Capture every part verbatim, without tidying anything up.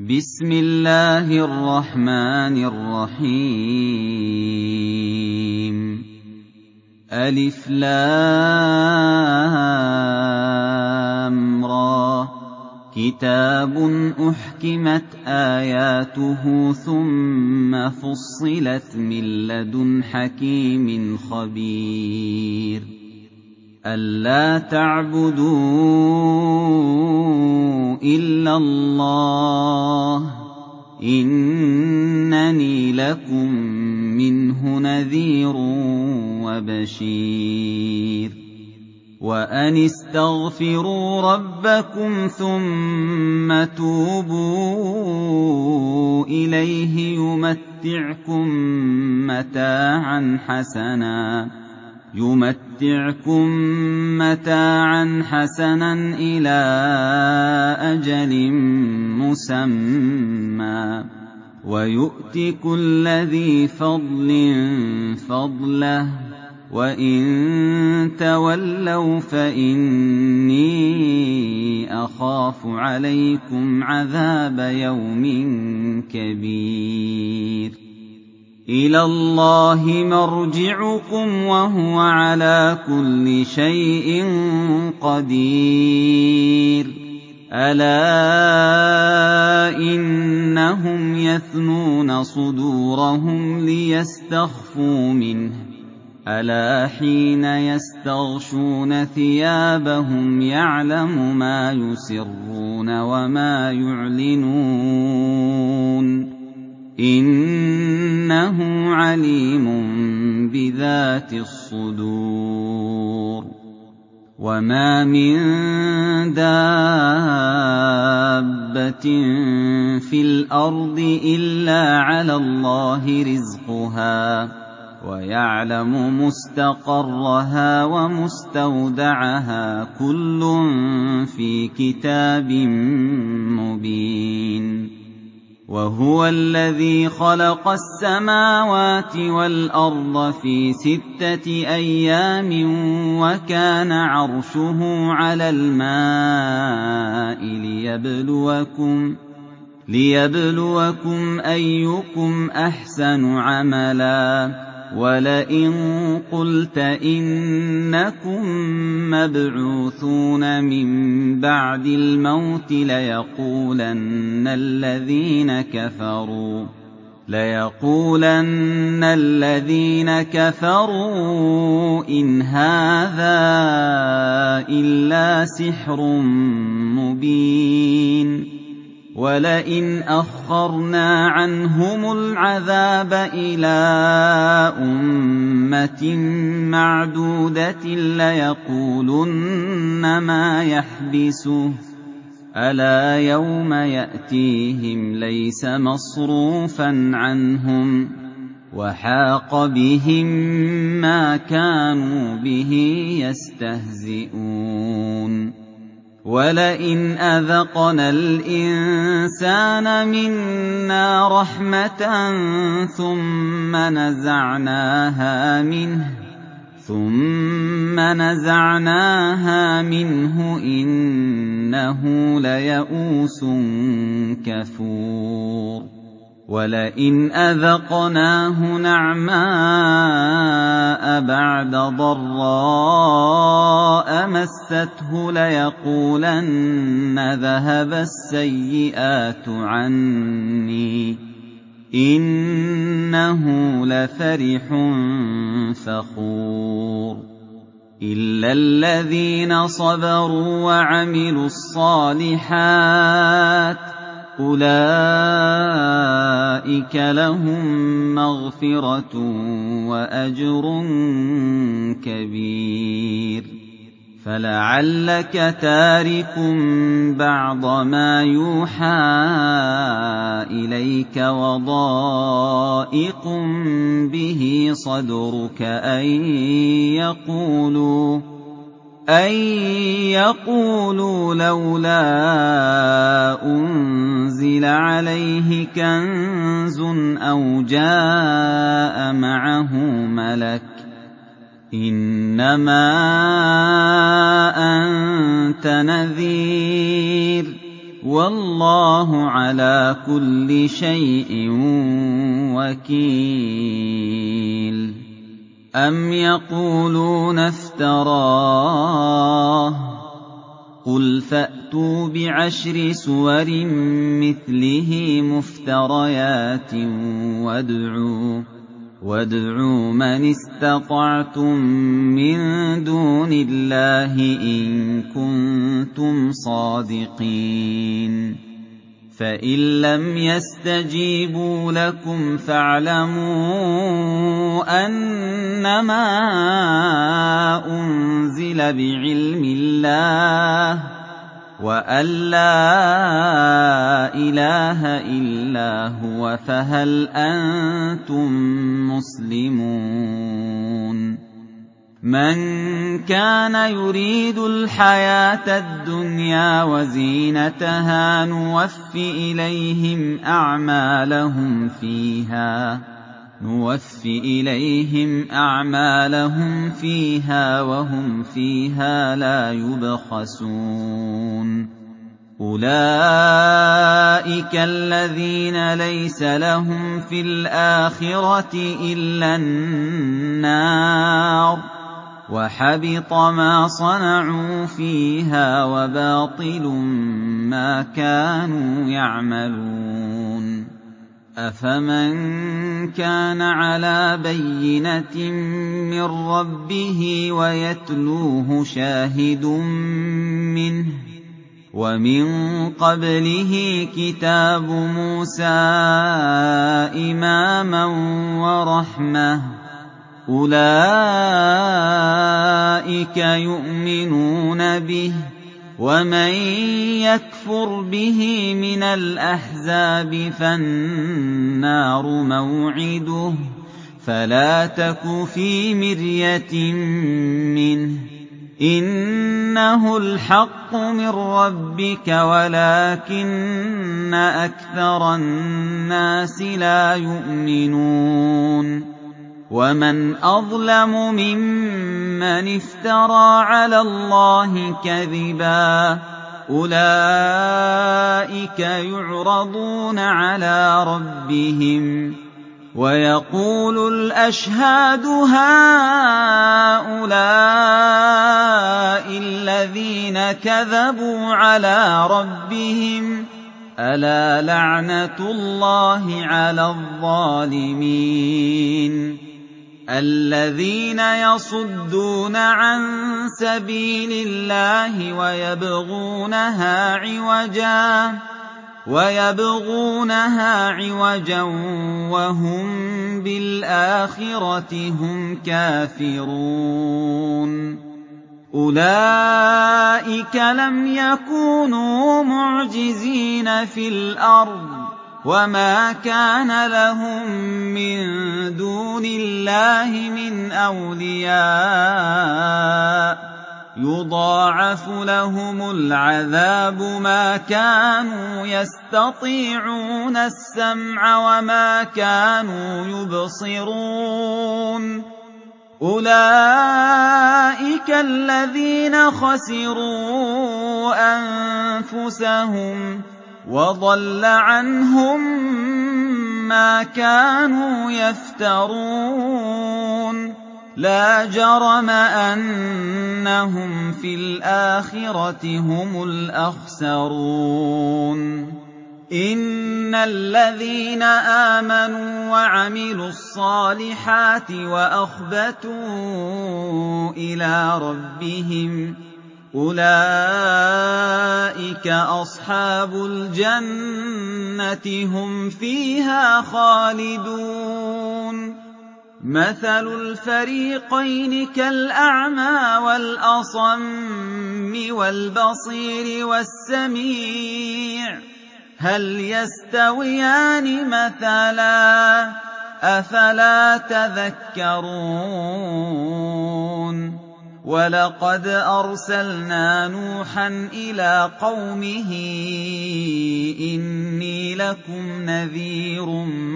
بسم الله الرحمن الرحيم ألف لام را كتاب أحكمت آياته ثم فصلت من لدن حكيم خبير ألا تعبدوا إلا الله إنني لكم منه نذير وبشير وأن استغفروا ربكم ثم توبوا إليه يمتعكم متاعا حسنا يمتعكم متاعا حسنا إلى أجل مسمى ويؤت كل ذي فضل فضله وإن تولوا فإني أخاف عليكم عذاب يوم كبير إلى الله مرجعكم وهو على كل شيء قدير ألا إنهم يثنون صدورهم ليستخفوا منه ألا حين يستغشون ثيابهم يعلم ما يسرون وما يعلنون إنه عليم بذات الصدور وما من دابة في الأرض إلا على الله رزقها ويعلم مستقرها ومستودعها كل في كتاب مبين وهو الذي خلق السماوات والأرض في ستة أيام وكان عرشه على الماء ليبلوكم ليبلوكم أيكم أحسن عملا ولئن قلت إنكم مبعوثون من بعد الموت ليقولن الذين كفروا ليقولن الذين كفروا إن هذا إلا سحر مبين ولئن أخرنا عنهم العذاب إلى أمة معدودة ليقولن ما يحبسه ألا يوم يأتيهم ليس مصروفا عنهم وحاق بهم ما كانوا به يستهزئون ولئن أذقنا الإنسان منا رحمة ثم نزعناها منه ثم نزعناها منه إنه ليئوس كفور ولئن أذقناه نعماء بعد ضراء مسته ليقولن ذهب السيئات عني إنه لفرح فخور إلا الذين صبروا وعملوا الصالحات أولئك لهم مغفرة وأجر كبير فلعلك تارك بعض ما يوحى إليك وضائق به صدرك أن يقولوا أن يقولوا لولا أنزل عليه كنز أو جاء معه ملك إنما أنت نذير وَاللَّهُ عَلَىٰ كُلِّ شَيْءٍ وَكِيلٌ أَمْ يَقُولُونَ افْتَرَاهُ ۖ قُلْ فَأْتُوا بِعَشْرِ سُوَرٍ مِّثْلِهِ مُفْتَرَيَاتٍ وَادْعُوا وَادْعُوا مَنِ اسْتَطَعْتُم مِّن دُونِ اللَّهِ إِن كُنتُمْ صَادِقِينَ فَإِن لَّمْ يَسْتَجِيبُوا لَكُمْ فَاعْلَمُوا أَنَّمَا أُنزِلَ بِعِلْمِ اللَّهِ وَأَن لَّا إِلَٰهَ إِلَّا هُوَ فَهَلْ أَنتُم مُّسْلِمُونَ مَن كَانَ يُرِيدُ الْحَيَاةَ الدُّنْيَا وَزِينَتَهَا نُوَفِّ إِلَيْهِمْ أَعْمَالَهُمْ فِيهَا نُوَفِّ إِلَيْهِمْ أَعْمَالَهُمْ فِيهَا وَهُمْ فِيهَا لَا يُبْخَسُونَ أُولَٰئِكَ الَّذِينَ لَيْسَ لَهُمْ فِي الْآخِرَةِ إِلَّا النَّارُ وَحَبِطَ مَا صَنَعُوا فِيهَا وَبَاطِلٌ مَّا كَانُوا يَعْمَلُونَ أَفَمَن كَانَ عَلَىٰ بَيِّنَةٍ مِّن رَّبِّهِ وَيَتْلُوهُ شَاهِدٌ مِّنْهُ وَمِن قَبْلِهِ كِتَابُ مُوسَىٰ إِمَامًا وَرَحْمَةً ۚ أُولَٰئِكَ يُؤْمِنُونَ بِهِ ۚ وَمَن يَكْفُرْ بِهِ مِنَ الْأَحْزَابِ فَالنَّارُ مَوْعِدُهُ ۚ فَلَا تَكُ فِي مِرْيَةٍ مِّنْهُ ۚ إِنَّهُ الْحَقُّ مِن رَّبِّكَ وَلَٰكِنَّ أَكْثَرَ النَّاسِ لَا يُؤْمِنُونَ وَمَنْ أَظْلَمُ مِمَّنِ افْتَرَىٰ عَلَى اللَّهِ كَذِبًا ۚ أُولَٰئِكَ يُعْرَضُونَ عَلَىٰ رَبِّهِمْ وَيَقُولُ الْأَشْهَادُ هَٰؤُلَاءِ الَّذِينَ كَذَبُوا عَلَىٰ رَبِّهِمْ ۚ أَلَا لَعْنَةُ اللَّهِ عَلَى الظَّالِمِينَ الَّذِينَ يَصُدُّونَ عَن سَبِيلِ اللَّهِ وَيَبْغُونَهَا عِوَجًا وَيَبْغُونَهَا عِوَجًا وَهُم بِالْآخِرَةِ هُمْ كَافِرُونَ أُولَٰئِكَ لَمْ يَكُونُوا مُعْجِزِينَ فِي الْأَرْضِ وَمَا كَانَ لَهُم مِّن دُونِ اللَّهِ مِنْ أَوْلِيَاءَ يُضَاعَفُ لَهُمُ الْعَذَابُ مَا كَانُوا يَسْتَطِيعُونَ السَّمْعَ وَمَا كَانُوا يُبْصِرُونَ أُولَٰئِكَ الَّذِينَ خَسِرُوا أَنفُسَهُمْ وَضَلَّ عَنْهُم مَّا كَانُوا يَفْتَرُونَ لَا جَرَمَ أَنَّهُمْ فِي الْآخِرَةِ هُمُ الْأَخْسَرُونَ إِنَّ الَّذِينَ آمَنُوا وَعَمِلُوا الصَّالِحَاتِ وَأَخْبَتُوا إِلَىٰ رَبِّهِمْ أُولَٰئِكَ أَصْحَابُ الْجَنَّةِ هُمْ فِيهَا خَالِدُونَ مَثَلُ الْفَرِيقَيْنِ كَالْأَعْمَىٰ وَالْأَصَمِّ وَالْبَصِيرِ وَالسَّمِيعِ هَلْ يَسْتَوِيَانِ مَثَلًا ۚ أَفَلَا تَذَكَّرُونَ وَلَقَدْ أَرْسَلْنَا نُوحًا إِلَىٰ قَوْمِهِ إِنِّي لَكُمْ نَذِيرٌ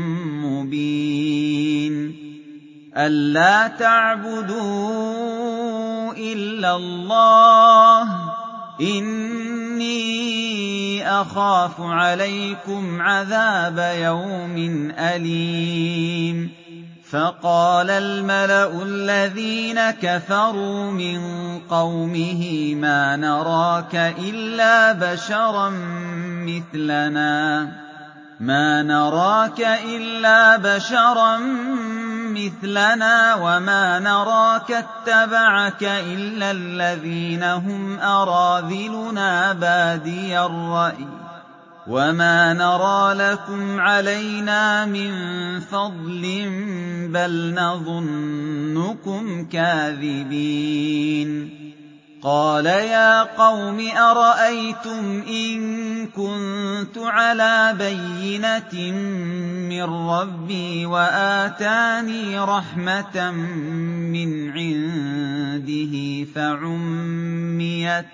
مُّبِينٌ أَلَّا تَعْبُدُوا إِلَّا اللَّهَ إِنِّي إِنِّي أَخَافُ عَلَيْكُمْ عَذَابَ يَوْمٍ أَلِيمٍ فَقَالَ الْمَلَأُ الَّذِينَ كَفَرُوا مِن قَوْمِهِ مَا نَرَاكَ إِلَّا بَشَرًا مِثْلَنَا مَا نَرَاكَ إِلَّا بَشَرًا مِثْلَنَا وَمَا نَرَاكَ اتَّبَعَكَ إِلَّا الَّذِينَ هُمْ أَرَاذِلُنَا بَادِيَ الرَّأْيِ وَمَا نَرَىٰ لَكُمْ عَلَيْنَا مِن فَضْلٍ بَلْ نَظُنُّكُمْ كَاذِبِينَ قَالَ يَا قَوْمِ أَرَأَيْتُمْ إِن كُنتُ عَلَىٰ بَيِّنَةٍ مِّن رَّبِّي وَآتَانِي رَحْمَةً مِّنْ عِندِهِ فَعُمِّيَتْ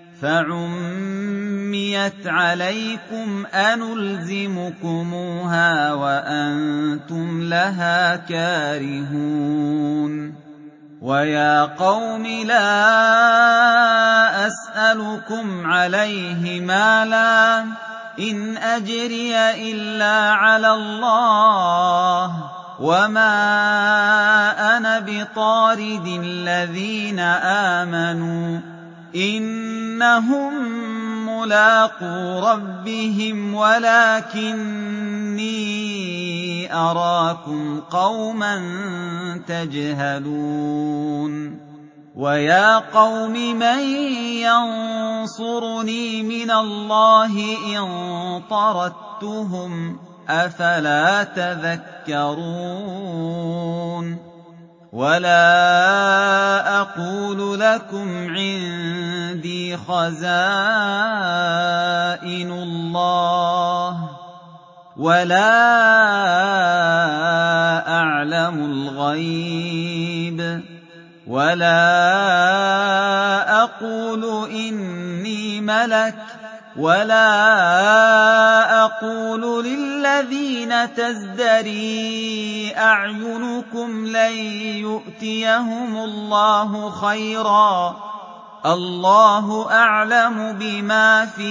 فَعُمِّيَتْ عَلَيْكُمْ أَنُلْزِمُكُمُوهَا وَأَنتُمْ لَهَا كَارِهُونَ وَيَا قَوْمِ لَا أَسْأَلُكُمْ عَلَيْهِ مَالًا إِنْ أَجْرِيَ إِلَّا عَلَى اللَّهِ وَمَا أَنَا بِطَارِدِ الَّذِينَ آمَنُوا إِنَّهُم مُّلَاقُو رَبِّهِمْ وَلَٰكِنِّي أَرَاكُمْ قَوْمًا تَجْهَلُونَ وَيَا قَوْمِ مَن يَنصُرُنِي مِنَ اللَّهِ إِن طَرَدتُّهُمْ ۚ أَفَلَا تَذَكَّرُونَ وَلَا أَقُولُ لَكُمْ عِندِي خَزَائِنُ اللَّهِ وَلَا أَعْلَمُ الْغَيْبَ وَلَا أَقُولُ إِنِّي مَلَكٌ وَلَا أَقُولُ لِلَّذِينَ تَزْدَرِي أَعْيُنُكُمْ لَن يُؤْتِيَهُمُ اللَّهُ خَيْرًا ۖ اللَّهُ أَعْلَمُ بِمَا فِي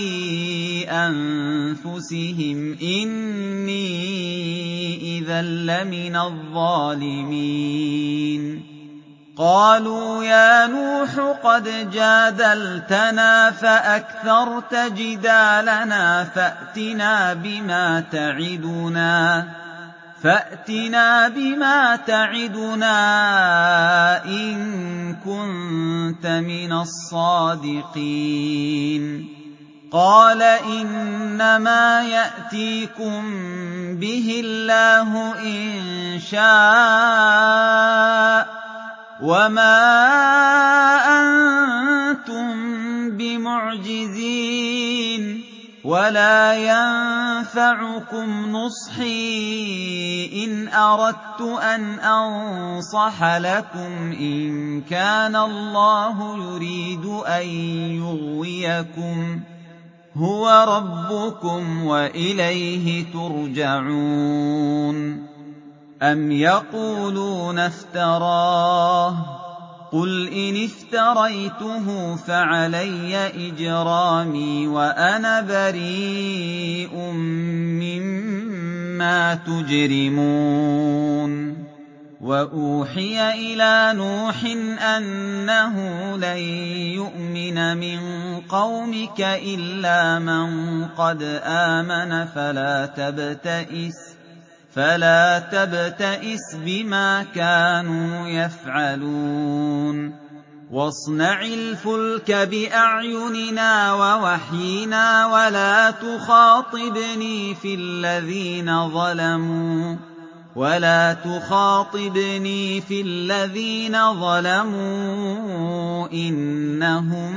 أَنفُسِهِمْ ۖ إِنِّي إِذًا لَّمِنَ الظَّالِمِينَ قَالُوا يَا نُوحُ قَدْ جَادَلْتَنَا فَأَكْثَرْتَ جِدَالَنَا فَأْتِنَا بِمَا تَعِدُنَا فَأْتِنَا بِمَا تَعِدُنَا إِن كُنتَ مِنَ الصَّادِقِينَ قَالَ إِنَّمَا يَأْتِيكُم بِهِ اللَّهُ إِن شَاءَ وَمَا أَنتُم بِمُعْجِزِينَ وَلَا يَنفَعُكُمْ نُصْحِي إِنْ أَرَدتُّ أَنْ أَنصَحَ لَكُمْ إِن كَانَ اللَّهُ يُرِيدُ أَن يُغْوِيَكُمْ هُوَ رَبُّكُمْ وَإِلَيْهِ تُرْجَعُونَ أَمْ يَقُولُونَ افْتَرَاهُ ۖ قُلْ إِنِ افْتَرَيْتُهُ فَعَلَيَّ إِجْرَامِي وَأَنَا بَرِيءٌ مِّمَّا تُجْرِمُونَ وَأُوحِيَ إِلَىٰ نُوحٍ أَنَّهُ لَن يُؤْمِنَ مِن قَوْمِكَ إِلَّا مَن قَدْ آمَنَ فَلَا تَبْتَئِسْ فَلَا تَبْتَئِسْ بِمَا كَانُوا يَفْعَلُونَ وَاصْنَعِ الْفُلْكَ بِأَعْيُنِنَا وَوَحْيِنَا وَلَا تُخَاطِبْنِي فِي الَّذِينَ ظَلَمُوا وَلَا تُخَاطِبْنِي فِي الَّذِينَ ظَلَمُوا إِنَّهُم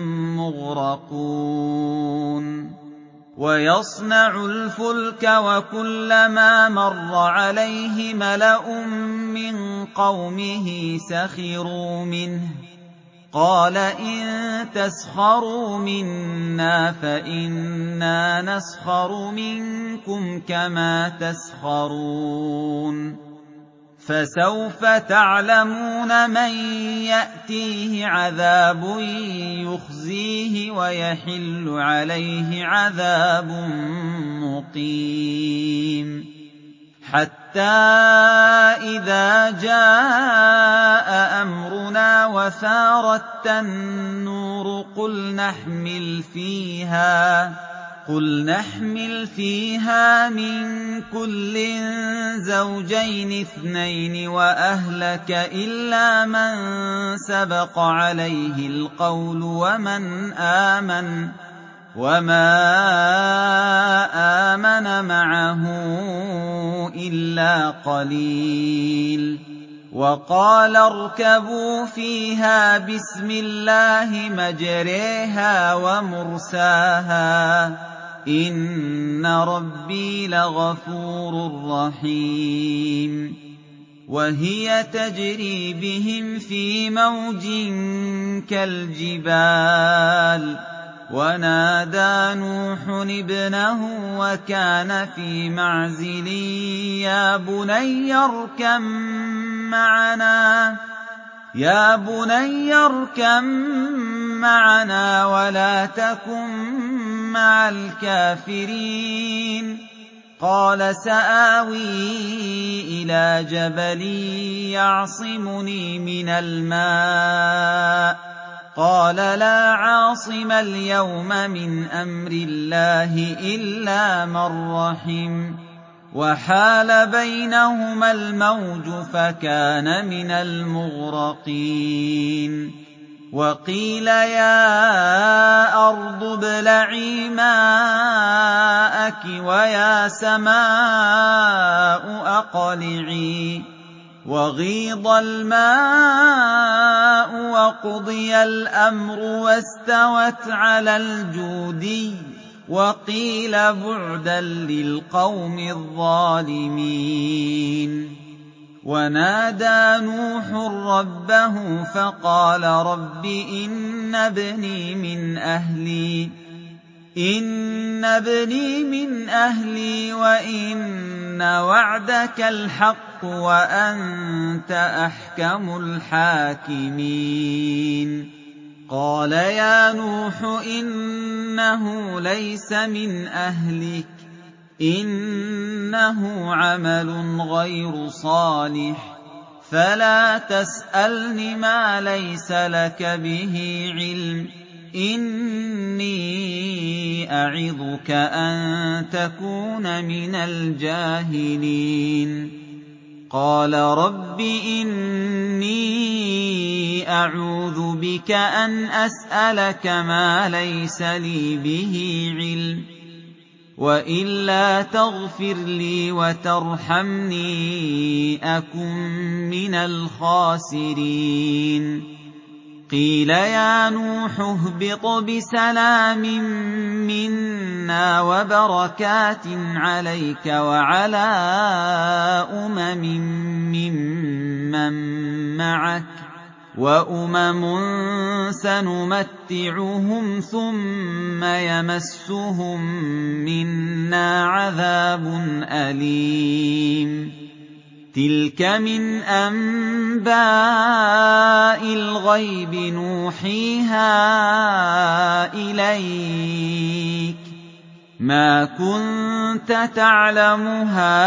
مُّغْرَقُونَ وَيَصْنَعُ الْفُلْكَ وَكُلَّمَا مَرَّ عَلَيْهِ مَلَأٌ مِّن قَوْمِهِ سَخِرُوا مِنْهُ قَالَ إِن تَسْخَرُوا مِنَّا فَإِنَّا نَسْخَرُ مِنكُمْ كَمَا تَسْخَرُونَ فَسَوْفَ تَعْلَمُونَ مَن يَأْتِيهِ عَذَابٌ يُخْزِيهِ وَيَحِلُّ عَلَيْهِ عَذَابٌ مُّقِيمٌ حَتَّىٰ إِذَا جَاءَ أَمْرُنَا وَفَارَتِ النُّورُ قُلْ نَحْمِلُ فِيهَا قُلْ نَحْمِلُ فِيهَا مِن كُلٍّ زَوْجَيْنِ اثْنَيْنِ وَأَهْلَكَ إِلَّا مَن سَبَقَ عَلَيْهِ الْقَوْلُ وَمَنْ آمَنَ وَمَا آمَنَ مَعَهُ إِلَّا قَلِيلٌ وَقَالَ ارْكَبُوا فِيهَا بِسْمِ اللَّهِ مَجْرَاهَا وَمُرْسَاهَا إِنَّ رَبِّي لَغَفُورٌ رَّحِيمٌ وَهِيَ تَجْرِي بِهِمْ فِي مَوْجٍ كَالْجِبَالِ وَنَادَىٰ نُوحٌ ابْنَهُ وَكَانَ فِي مَعْزِلٍ يَا بُنَيَّ ارْكَب مَّعَنَا يَا بُنَيَّ ارْكَب مَّعَنَا وَلَا تَكُن مَّعَ الْكَافِرِينَ قَالَ سَآوِي إِلَىٰ جَبَلٍ يَعْصِمُنِي مِنَ الْمَاءِ قَالَ لَا عَاصِمَ الْيَوْمَ مِنْ أَمْرِ اللَّهِ إِلَّا مَن رَّحِمَ وَحَالَ بَيْنَهُمَا الْمَوْجُ فَكَانَ مِنَ الْمُغْرَقِينَ وَقِيلَ يَا أَرْضُ ابْلَعِي مَاءَكِ وَيَا سَمَاءُ أَقْلِعِي وَغِيضَ الْمَاءُ وَقُضِيَ الْأَمْرُ وَاسْتَوَتْ عَلَى الْجُودِيِّ وَقِيلَ بُعْدًا لِّلْقَوْمِ الظَّالِمِينَ وَنَادَىٰ نُوحٌ رَّبَّهُ فَقَالَ رَبِّ إِنَّ ابْنِي مِنْ أَهْلِي إِنَّ ابْنِي مِنْ أَهْلِي وَإِنَّ وَعْدَكَ الْحَقُّ وَأَنتَ أَحْكَمُ الْحَاكِمِينَ قَالَ يَا نُوحُ إِنَّهُ لَيْسَ مِنْ أَهْلِكَ إِنَّهُ عَمَلٌ غَيْرُ صَالِحٍ فَلَا تَسْأَلْنِ مَا لَيْسَ لَكَ بِهِ عِلْمٌ إِنِّي أَعِظُكَ أَن تَكُونَ مِنَ الْجَاهِلِينَ قَالَ رَبِّ إِنِّي أَعُوذُ بِكَ أَنْ أَسْأَلَكَ مَا لَيْسَ لِي بِهِ عِلْمٌ وَإِلَّا تَغْفِرْ لِي وَتَرْحَمْنِي أَكُن مِّنَ الْخَاسِرِينَ قِيلَ يَا نُوحُ اهْبِطْ بِسَلَامٍ مِّنَّا وَبَرَكَاتٍ عَلَيْكَ وَعَلَىٰ أُمَمٍ مِّمَّن مَّعَكَ وَأُمَمٌ سَنُمَتِّعُهُمْ ثُمَّ يَمَسُّهُم مِّنَّا عَذَابٌ أَلِيمٌ تِلْكَ مِنْ أَنبَاءِ الْغَيْبِ نُوحِيهَا إِلَيْكَ ۖ مَا كُنتَ تَعْلَمُهَا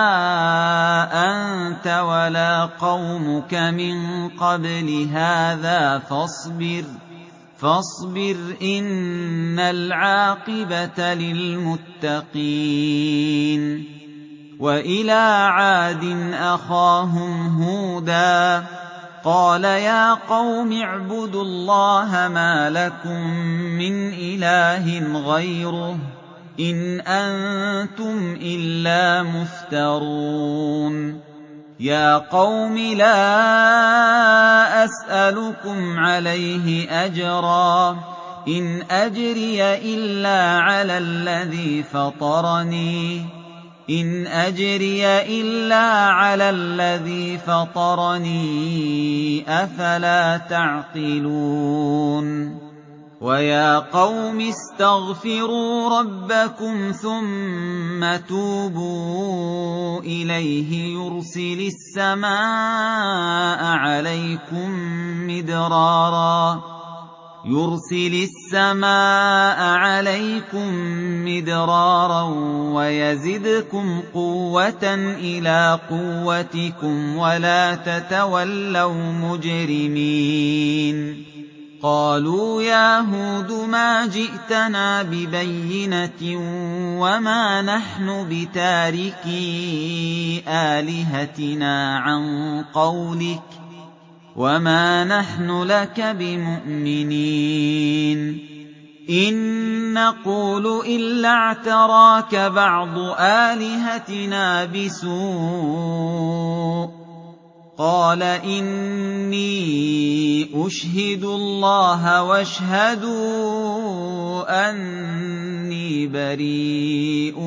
أَنتَ وَلَا قَوْمُكَ مِن قَبْلِ هَٰذَا فَاصْبِرْ فَاصْبِرْ إِنَّ الْعَاقِبَةَ لِلْمُتَّقِينَ وَإِلَىٰ عَادٍ أَخَاهُمْ هُودًا قَالَ يَا قَوْمِ اعْبُدُوا اللَّهَ مَا لَكُم مِّنْ إِلَٰهٍ غَيْرُهُ إِنْ أَنتُمْ إِلَّا مُفْتَرُونَ يَا قَوْمِ لَا أَسْأَلُكُمْ عَلَيْهِ أَجْرًا إِنْ أَجْرِيَ إِلَّا عَلَى الَّذِي فَطَرَنِي إِنْ أَجْرِيَ إِلَّا عَلَى الَّذِي فَطَرَنِي أَفَلَا تَعْقِلُونَ وَيَا قَوْمِ اسْتَغْفِرُوا رَبَّكُمْ ثُمَّ تُوبُوا إِلَيْهِ يُرْسِلِ السَّمَاءَ عَلَيْكُم مِّدْرَارًا يُرْسِلِ السَّمَاءَ عَلَيْكُم مِّدْرَارًا وَيَزِدْكُمْ قُوَّةً إِلَىٰ قُوَّتِكُمْ وَلَا تَتَوَلَّوْا مُجْرِمِينَ قَالُوا يَا هُودُ مَا جِئْتَنَا بِبَيِّنَةٍ وَمَا نَحْنُ بِتَارِكِي آلِهَتِنَا عَن قَوْلِكَ وَمَا نَحْنُ لَكَ بِمُؤْمِنِينَ إِن نَّقُولُ إِلَّا اعْتَرَاكَ بَعْضُ آلِهَتِنَا بِسُوءٍ قَالَ إِنِّي أُشْهِدُ اللَّهَ وَاشْهَدُوا أَنِّي بَرِيءٌ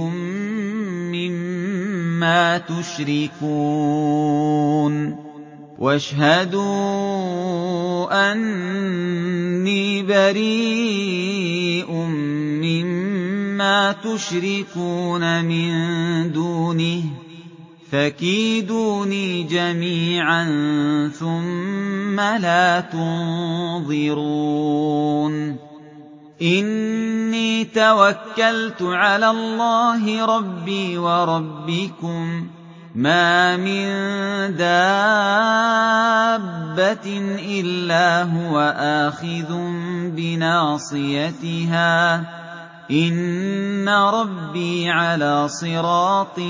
مِّمَّا تُشْرِكُونَ وَاشْهَدُوا أَنِّي بَرِيءٌ مِّمَّا تُشْرِكُونَ مِن دُونِهِ فَكِيدُونِي جَمِيعًا ثُمَّ لَا تُنظِرُونِ إِنِّي تَوَكَّلْتُ عَلَى اللَّهِ رَبِّي وَرَبِّكُم مَّا مِن دَابَّةٍ إِلَّا هُوَ آخِذٌ بِنَاصِيَتِهَا إِنَّ رَبِّي عَلَىٰ صِرَاطٍ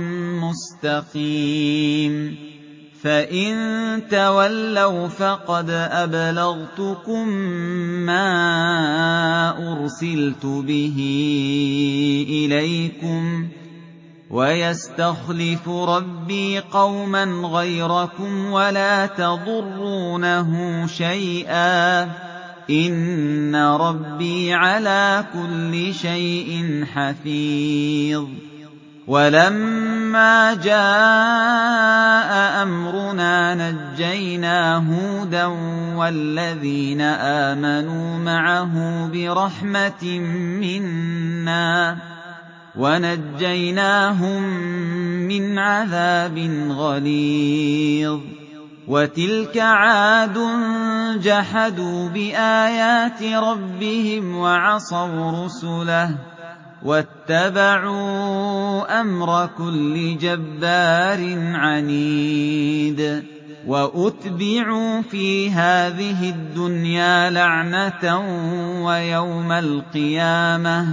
مُّسْتَقِيمٍ فَإِن تَوَلَّوْا فَقَدْ أَبْلَغْتُكُم مَّا أُرْسِلْتُ بِهِ إِلَيْكُمْ وَيَسْتَخْلِفُ رَبِّي قَوْمًا غَيْرَكُمْ وَلَا تَضُرُّونَهُ شَيْئًا ۚ إِنَّ رَبِّي عَلَىٰ كُلِّ شَيْءٍ حَفِيظٌ وَلَمَّا جَاءَ أَمْرُنَا نَجَّيْنَا هُودًا وَالَّذِينَ آمَنُوا مَعَهُ بِرَحْمَةٍ مِّنَّا وَنَجَّيْنَاهُم مِّنْ عَذَابٍ غَلِيظٍ وَتِلْكَ عَادٌ جَحَدُوا بِآيَاتِ رَبِّهِمْ وَعَصَوْا رُسُلَهُ وَاتَّبَعُوا أَمْرَ كُلِّ جَبَّارٍ عَنِيدٍ وَأُتْبِعُوا فِي هَٰذِهِ الدُّنْيَا لَعْنَةً وَيَوْمَ الْقِيَامَةِ ۗ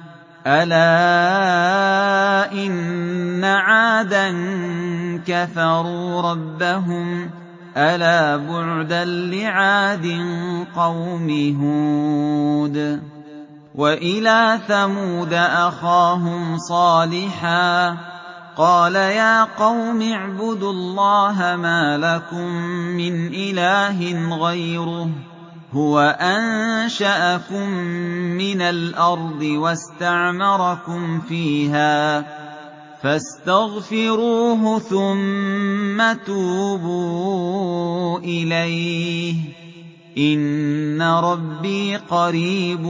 أَلَا إِنَّ عَادًا كَفَرُوا رَبَّهُمْ أَلَا بُعْدًا لِّعَادٍ قَوْمِ هُودٍ وَإِلَىٰ ثَمُودَ أَخَاهُمْ صَالِحًا قَالَ يَا قَوْمِ اعْبُدُوا اللَّهَ مَا لَكُم مِّنْ إِلَٰهٍ غَيْرُهُ هُوَ أَنشَأَكُم مِّنَ الْأَرْضِ وَاسْتَعْمَرَكُمْ فِيهَا فَاسْتَغْفِرُوهُ ثُمَّ تُوبُوا إِلَيْهِ ۚ إِنَّ رَبِّي قَرِيبٌ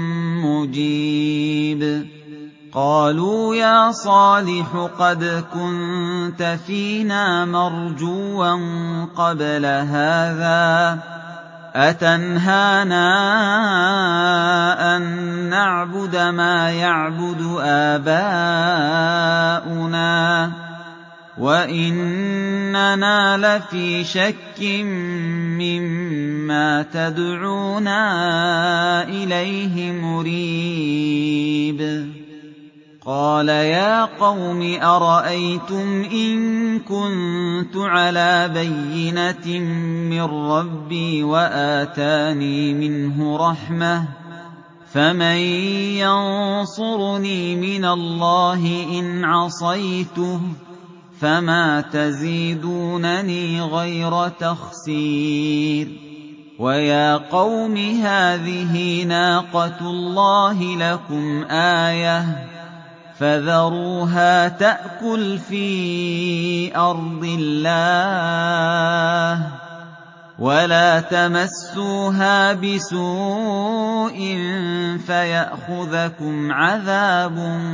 مُّجِيبٌ قَالُوا يَا صَالِحُ قَدْ كُنتَ فِينَا مَرْجُوًّا قَبْلَ هَٰذَا أَتَنْهَانَا أَن نَّعْبُدَ مَا يَعْبُدُ آبَاؤُنَا وَإِنَّنَا لَفِي شَكٍّ مِّمَّا تَدْعُونَا إِلَيْهِ مُرِيبٍ قَالَ يَا قَوْمِ أَرَأَيْتُمْ إِن كُنتُ عَلَىٰ بَيِّنَةٍ مِّن رَّبِّي وَآتَانِي مِنْهُ رَحْمَةً فَمَن يَنصُرُنِي مِنَ اللَّهِ إِنْ عَصَيْتُهُ فَمَا تَزِيدُونَنِي غَيْرَ تَخْسِيرٍ وَيَا قَوْمِ هَٰذِهِ نَاقَةُ اللَّهِ لَكُمْ آيَةً فَذَرُوهَا تَأْكُلْ فِي أَرْضِ اللَّهِ ولا تمسوها بسوء فيأخذكم عذاب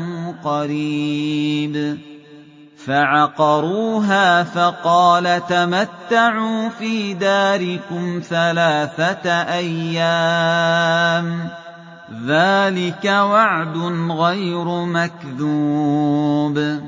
قريب فعقروها فقال تمتعوا في داركم ثلاثة أيام ذلك وعد غير مكذوب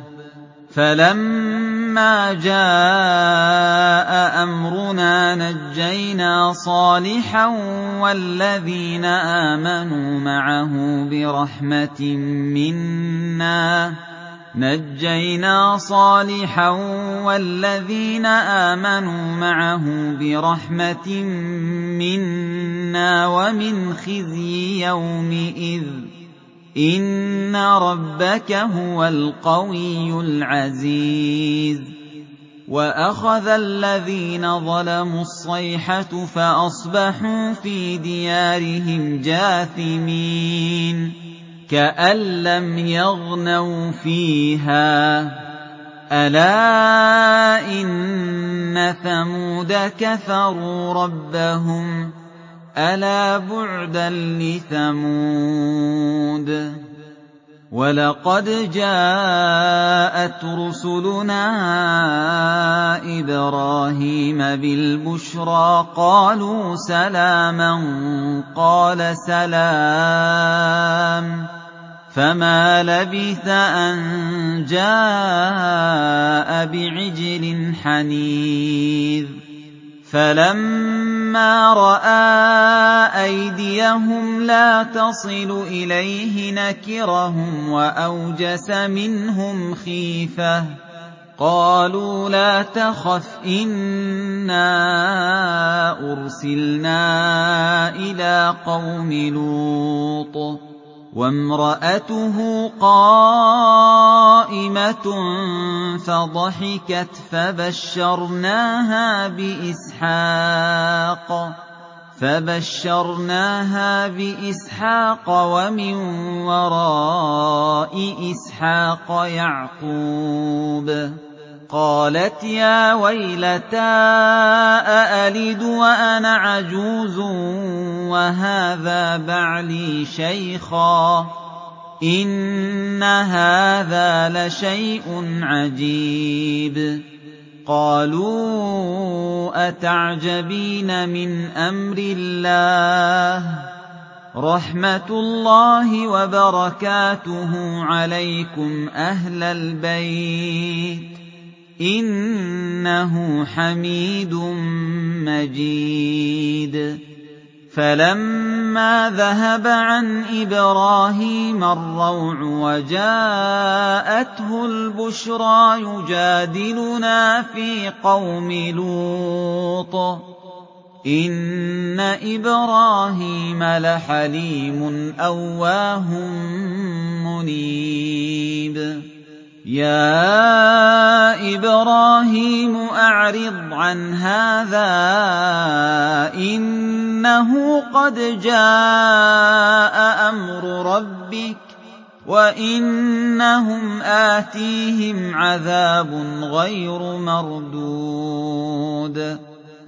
فلما جاء أمرنا نجينا صالحا والذين آمنوا معه برحمة منا نجينا صالحا والذين آمنوا معه برحمة منا ومن خزي يومئذ إن ربك هو القوي العزيز وأخذ الذين ظلموا الصيحة فأصبحوا في ديارهم جاثمين كأن لم يغنوا فيها ألا إن ثمود كفروا ربهم ألا بعدا لثمود ولقد جاءت رسلنا إبراهيم بالبشرى قالوا سلاما قال سلام فما لبث أن جاء بعجل حنيذ فلما رأى أيديهم لا تصل إليه نكرهم وأوجس منهم خيفة قالوا لا تخف إنا أرسلنا إلى قوم لوط وامرأته قائمة فضحكت فبشرناها بإسحاق فبشرناها بإسحاق ومن وراء إسحاق يعقوب قالت يا ويلتى أألد وأنا عجوز وهذا بعلي شيخا إن هذا لشيء عجيب قالوا أتعجبين من أمر الله رحمة الله وبركاته عليكم أهل البيت إنه حميد مجيد فلما ذهب عن إبراهيم الروع وجاءته البشرى يجادلنا في قوم لوط إن إبراهيم لحليم أواه منيب يا إبراهيم أعرض عن هذا إنه قد جاء أمر ربك وإنهم آتيهم عذاب غير مردود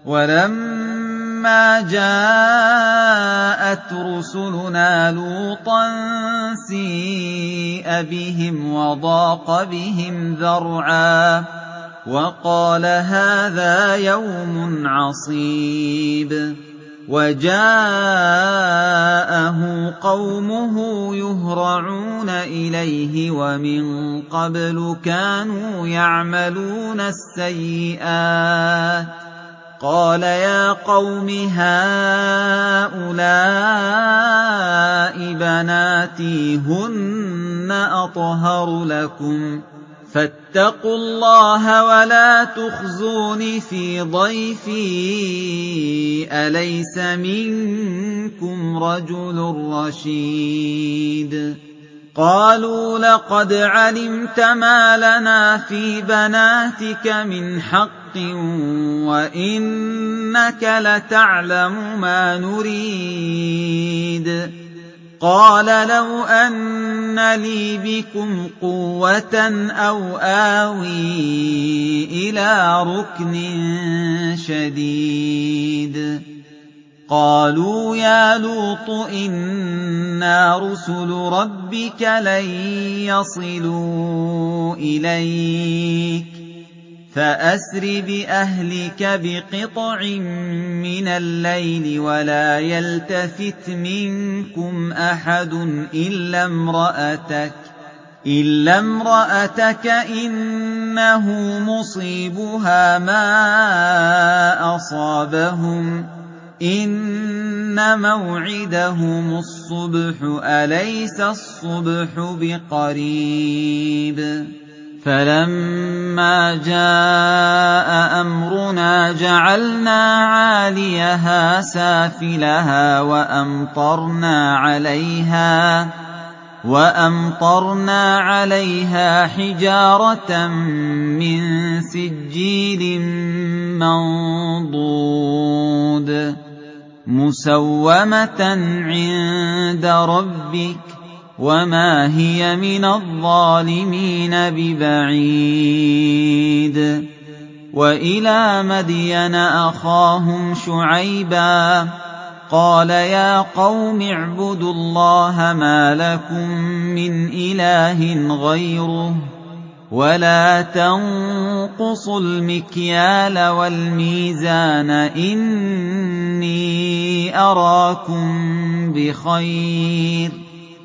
ولما جاءت رسلنا لوطا سيء بهم وضاق بهم ذرعا وقال هذا يوم عصيب وجاءه قومه يهرعون إليه ومن قبل كانوا يعملون السيئات قال يا قوم هؤلاء بناتي هن أطهر لكم فاتقوا الله ولا تخزون في ضيفي أليس منكم رجل رشيد قالوا لقد علمت ما لنا في بناتك من حق وإنك لتعلم ما نريد قال لو أن لي بكم قوة أو آوي إلى ركن شديد قالوا يا لوط إنا رسل ربك لن يصلوا إليك فأسر بأهلك بقطع من الليل ولا يلتفت منكم أحد إلا امرأتك إلا امرأتك إنه مصيبها ما أصابهم إن موعدهم الصبح أليس الصبح بقريب فلما جاء أمرنا جعلنا عاليها سافلها وأمطرنا عليها وأمطرنا عليها حجارة من سجيل منضود مسومة عند ربك وما هي من الظالمين ببعيد وإلى مدين أخاهم شعيبا قال يا قوم اعبدوا الله ما لكم من إله غيره ولا تنقصوا المكيال والميزان إني أراكم بخير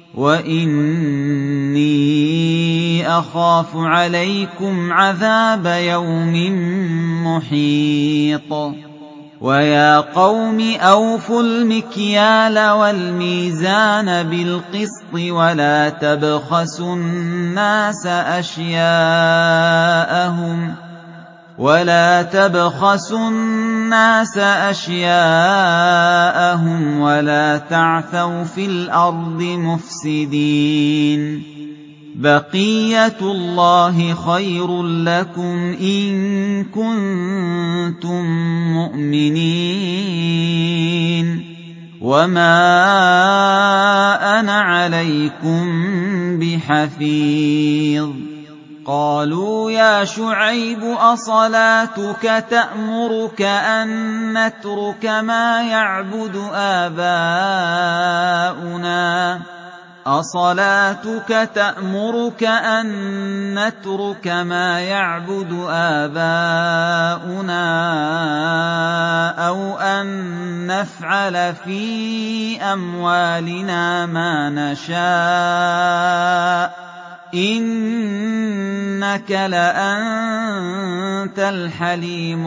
وإني أخاف عليكم عذاب يوم محيط ويا قوم أوفوا المكيال والميزان بالقسط ولا تبخسوا الناس أشياءهم ولا تبخسوا الناس أشياءهم ولا تعثوا في الأرض مفسدين بقية الله خير لكم إن كنتم مؤمنين وما أنا عليكم بحفيظ قالوا يا شعيب أصلاتك تأمرك أن نترك ما يعبد آباؤنا أصلاتك تأمرك أن نترك ما يعبد آباؤنا أو أن نفعل في أموالنا ما نشاء إنك لأنت الحليم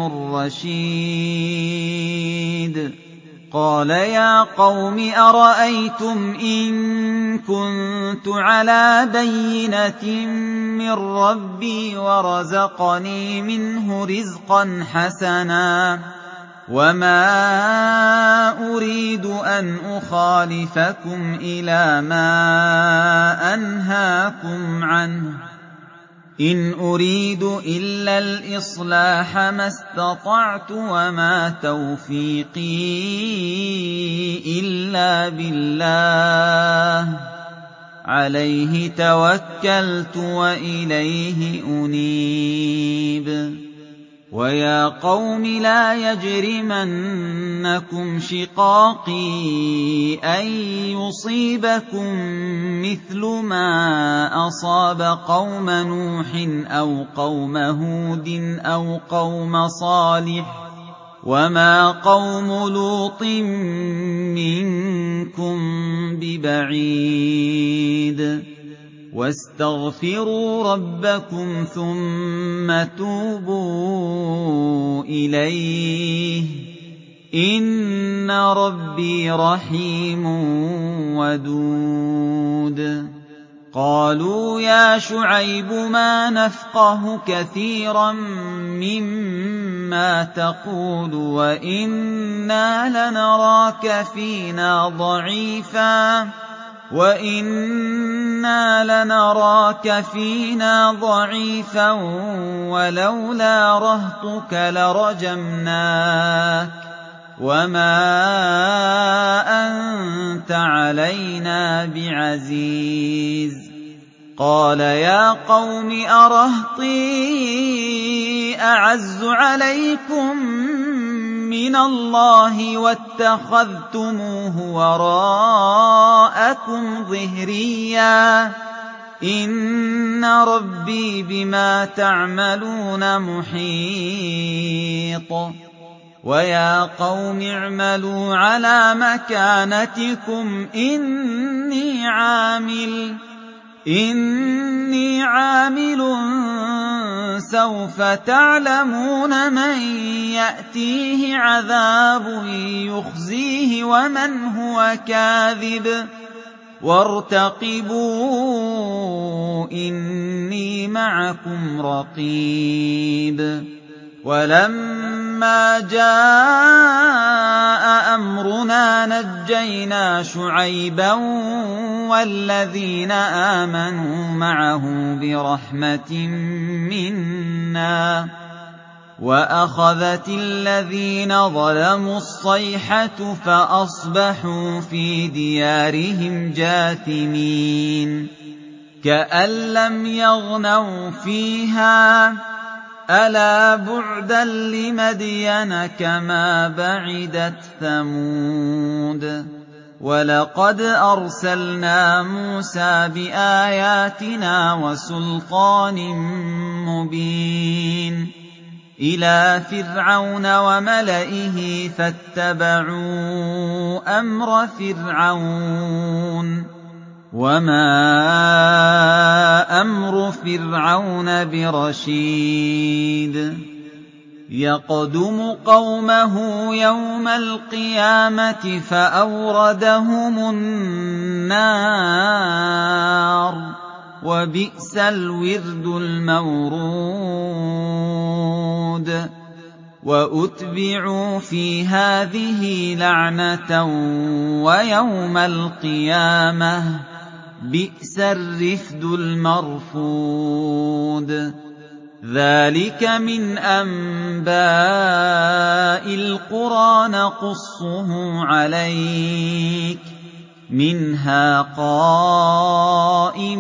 الرشيد قال يا قوم أرأيتم إن كنت على بينة من ربي ورزقني منه رزقا حسنا وما أريد أن أخالفكم إلى ما أنهاكم عنه إن أريد إلا الإصلاح ما استطعت وما توفيقي إلا بالله عليه توكلت وإليه أنيب ويا قوم لا يجرمنكم شقاقي أن يصيبكم مثل ما أصاب قوم نوح أو قوم هود أو قوم صالح وما قوم لوط منكم ببعيد واستغفروا ربكم ثم توبوا إليه إن ربي رحيم ودود قالوا يا شعيب ما نفقه كثيرا مما تقول وإنا لنراك فينا ضعيفا وَإِنَّا لَنَرَاكَ فِينَا ضَعِيفًا وَلَوْلَا رَهْطُكَ لَرَجَمْنَاكَ وَمَا أَنتَ عَلَيْنَا بِعَزِيزٍ قَالَ يَا قَوْمِ أَرَهْطِي أَعَزُّ عَلَيْكُم مِّنَ اللَّهِ وَاتَّخَذْتُمُوهُ وَرَاءَكُمْ ظِهْرِيًّا إِنَّ رَبِّي بِمَا تَعْمَلُونَ مُحِيطٌ وَيَا قَوْمِ اعْمَلُوا عَلَىٰ مَكَانَتِكُمْ إِنِّي عَامِلٌ إِنِّي عَامِلٌ سَوْفَ تَعْلَمُونَ مَن يَأْتِيهِ عَذَابٌ يُخْزِيهِ وَمَنْ هُوَ كَاذِبٌ وَارْتَقِبُوا إِنِّي مَعَكُمْ رَقِيبٌ وَلَمَّا جَاءَ أَمْرُنَا نَجَّيْنَا شُعَيْبًا وَالَّذِينَ آمَنُوا مَعَهُ بِرَحْمَةٍ مِّنَّا وَأَخَذَتِ الَّذِينَ ظَلَمُوا الصَّيْحَةُ فَأَصْبَحُوا فِي دِيَارِهِمْ جَاثِمِينَ كَأَن لَّمْ يَغْنَوْا فِيهَا أَلَا بُعْدًا لِّمَدْيَنَ كَمَا بَعِدَتْ ثَمُودُ وَلَقَدْ أَرْسَلْنَا مُوسَىٰ بِآيَاتِنَا وَسُلْطَانٍ مُّبِينٍ إِلَىٰ فِرْعَوْنَ وَمَلَئِهِ فَاتَّبَعُوا أَمْرَ فِرْعَوْنَ وَمَا أَمْرُ فِرْعَوْنَ بِرَشِيدٍ يَقْدُمُ قَوْمَهُ يَوْمَ الْقِيَامَةِ فَأَوْرَدَهُمُ النَّارَ ۖ وَبِئْسَ الْوِرْدُ الْمَوْرُودُ وَأُتْبِعُوا فِي هَٰذِهِ لَعْنَةً وَيَوْمَ الْقِيَامَةِ ۚ بِئْسَ الرِّفْدُ الْمَرْفُودُ ذَٰلِكَ مِنْ أَنبَاءِ الْقُرَىٰ نَقُصُّهُ عَلَيْكَ ۖ مِنْهَا قَائِمٌ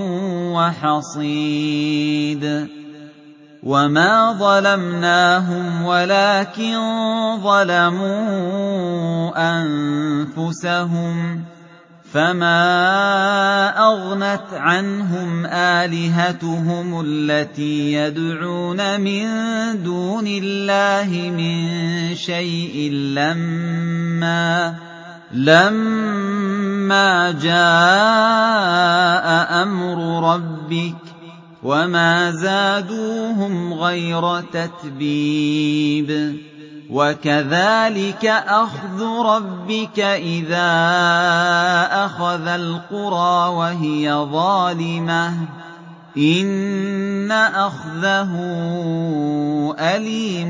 وَحَصِيدٌ وَمَا ظَلَمْنَاهُمْ وَلَٰكِن ظَلَمُوا أَنفُسَهُمْ فَمَا أَغْنَتْ عَنْهُمْ آلِهَتُهُمُ الَّتِي يَدْعُونَ مِن دُونِ اللَّهِ مِن شَيْءٍ لَّمَّا لَمَّا جَاءَ أَمْرُ رَبِّكَ ۖ وَمَا زَادُوهُمْ غَيْرَ تَتْبِيبٍ وَكَذَٰلِكَ أَخْذُ رَبِّكَ إِذَا أَخَذَ الْقُرَىٰ وَهِيَ ظَالِمَةٌ ۚ إِنَّ أَخْذَهُ أَلِيمٌ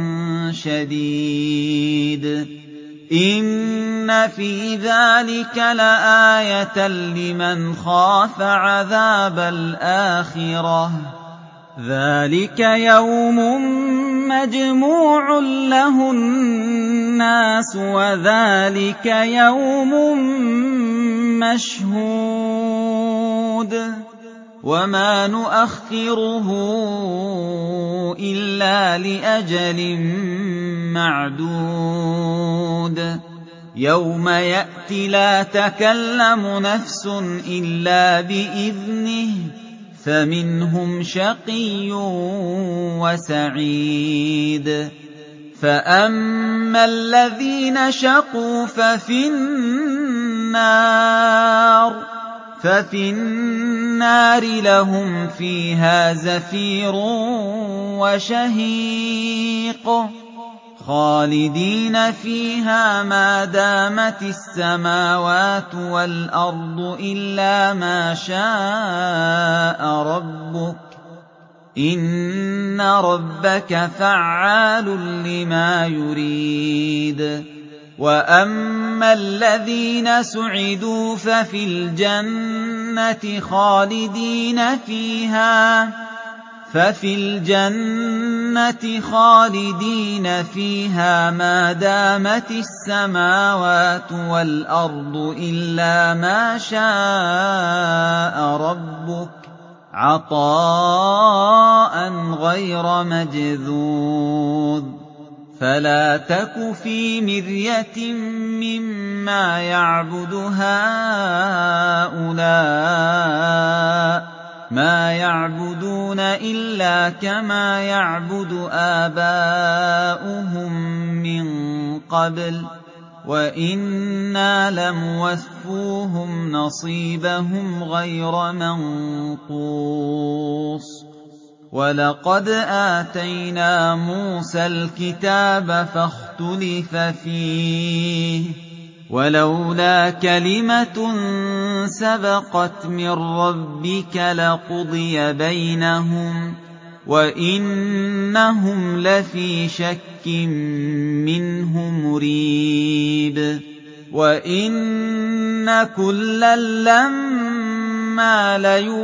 شَدِيدٌ إِنَّ فِي ذَٰلِكَ لَآيَةً لِّمَنْ خَافَ عَذَابَ الْآخِرَةِ ۚ ذَٰلِكَ يَوْمٌ مَّجْمُوعٌ لَّهُ النَّاسُ وَذَٰلِكَ يَوْمٌ مَّشْهُودٌ وَمَا نُؤَخِّرُهُ إِلَّا لِأَجَلٍ مَّعْدُودٍ يَوْمَ يَأْتِ لَا تَكَلَّمُ نَفْسٌ إِلَّا بِإِذْنِهِ فَمِنْهُمْ شَقِيٌّ وَسَعِيدٌ فَأَمَّا الَّذِينَ شَقُوا فَفِي النَّارِ فَفِي النَّارِ لَهُمْ فِيهَا زَفِيرٌ وَشَهِيقٌ خَالِدِينَ فِيهَا مَا دَامَتِ السَّمَاوَاتُ وَالْأَرْضُ إِلَّا مَا شَاءَ رَبُّكَ ۚ إِنَّ رَبَّكَ فَعَّالٌ لِّمَا يُرِيدُ وَأَمَّا الَّذِينَ سُعِدُوا فَفِي الْجَنَّةِ خَالِدِينَ فِيهَا فَفِي الْجَنَّةِ خَالِدِينَ فِيهَا مَا دَامَتِ السَّمَاوَاتُ وَالْأَرْضُ إِلَّا مَا شَاءَ رَبُّكَ عَطَاءً غَيْرَ مَجْذُوذٍ فَلَا تَكُ فِي مِرْيَةٍ مِّمَّا يَعْبُدُ هَٰؤُلَاءِ مَا يَعْبُدُونَ إِلَّا كَمَا يَعْبُدُ آبَاؤُهُم مِّن قَبْلُ وَإِنَّا لَمُوَفُّوهُمْ نَصِيبَهُمْ غَيْرَ مَنقُوصٍ وَلَقَدْ آتَيْنَا مُوسَى الْكِتَابَ فَاخْتُلِفَ فِيهِ وَلَوْلَا كَلِمَةٌ سَبَقَتْ مِن رَّبِّكَ لَقُضِيَ بَيْنَهُمْ وَإِنَّهُمْ لَفِي شَكٍّ مِّنْهُ مُرِيبٍ وَإِنَّ كُلًّا لَّمَّا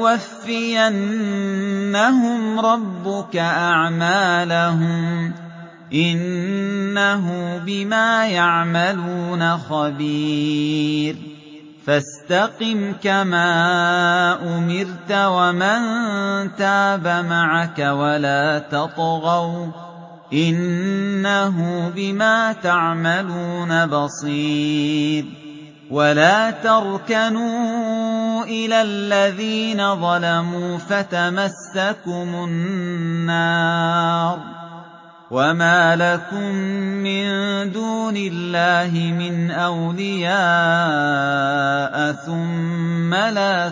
لَيُوَفِّيَنَّهُمْ رَبُّكَ أَعْمَالَهُمْ إِنَّهُ بِمَا يَعْمَلُونَ خَبِيرٌ فَاسْتَقِمْ كَمَا أُمِرْتَ وَمَن تَابَ مَعَكَ وَلَا تَطْغَوْا إِنَّهُ بِمَا تَعْمَلُونَ بَصِيرٌ وَلَا تَرْكَنُوا إِلَى الَّذِينَ ظَلَمُوا فَتَمَسَّكُمُ النَّارُ وَمَا لَكُم مِّن دُونِ اللَّهِ مِنْ أَوْلِيَاءَ ثُمَّ لَا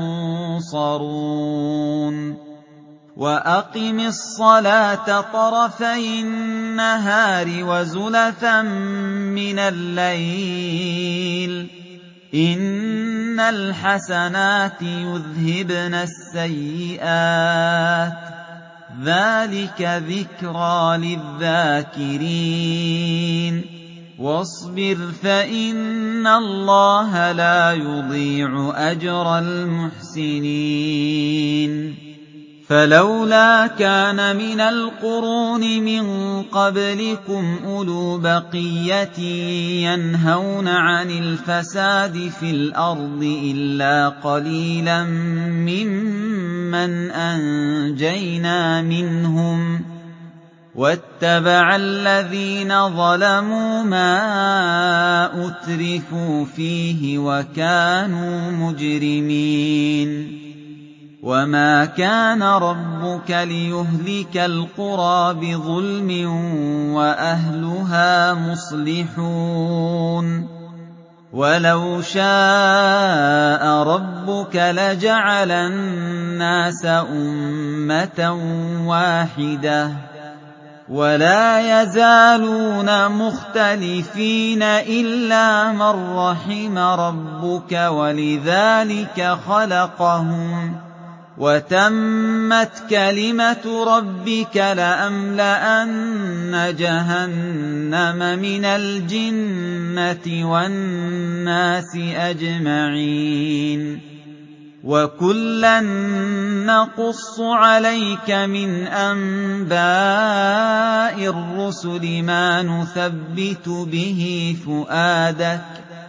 تُنصَرُونَ وَأَقِمِ الصَّلَاةَ طَرَفَيِ النَّهَارِ وَزُلَفًا مِّنَ اللَّيْلِ ۚ إِنَّ الْحَسَنَاتِ يُذْهِبْنَ السَّيِّئَاتِ ۚ ذَٰلِكَ ذِكْرَىٰ لِلذَّاكِرِينَ وَاصْبِرْ فَإِنَّ اللَّهَ لَا يُضِيعُ أَجْرَ الْمُحْسِنِينَ فَلَوْلَا كَانَ مِنَ الْقُرُونِ مِن قَبْلِكُمْ أُولُو بَقِيَّةٍ يَنْهَوْنَ عَنِ الْفَسَادِ فِي الْأَرْضِ إِلَّا قَلِيلًا مِّمَّنْ أَنجَيْنَا مِنْهُمْ وَاتَّبَعَ الَّذِينَ ظَلَمُوا مَا أُتْرِفُوا فِيهِ وَكَانُوا مُجْرِمِينَ وَمَا كَانَ رَبُّكَ لِيُهْلِكَ الْقُرَىٰ بِظُلْمٍ وَأَهْلُهَا مُصْلِحُونَ وَلَوْ شَاءَ رَبُّكَ لَجَعَلَ النَّاسَ أُمَّةً وَاحِدَةً وَلَا يَزَالُونَ مُخْتَلِفِينَ إِلَّا مَن رَّحِمَ رَبُّكَ وَلِذَٰلِكَ خَلَقَهُمْ وَتَمَّتْ كَلِمَةُ رَبِّكَ لَأَمْلَأَنَّ جَهَنَّمَ مِنَ الْجِنَّةِ وَالنَّاسِ أَجْمَعِينَ وَكُلًّا نَّقُصُّ عَلَيْكَ مِنْ أَنبَاءِ الرُّسُلِ مَا نُثَبِّتُ بِهِ فُؤَادَكَ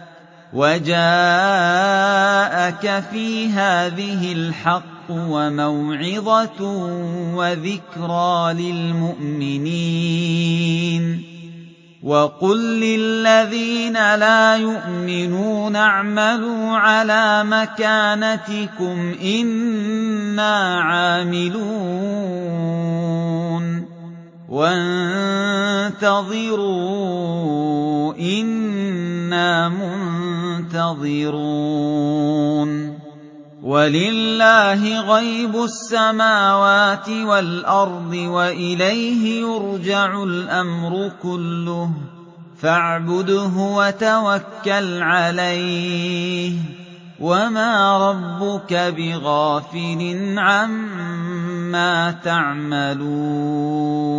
وَجَاءَكَ فِي هَٰذِهِ الْحَقُّ وَمَوْعِظَةٌ وَذِكْرَىٰ لِلْمُؤْمِنِينَ وَقُل لِّلَّذِينَ لَا يُؤْمِنُونَ اعْمَلُوا عَلَىٰ مَكَانَتِكُمْ إِنَّا عَامِلُونَ وَانتَظِرُوا إِنَّا مُنتَظِرُونَ وَلِلَّهِ غَيْبُ السَّمَاوَاتِ وَالْأَرْضِ وَإِلَيْهِ يُرْجَعُ الْأَمْرُ كُلُّهُ فَاعْبُدْهُ وَتَوَكَّلْ عَلَيْهِ وَمَا رَبُّكَ بِغَافِلٍ عَمَّا تَعْمَلُونَ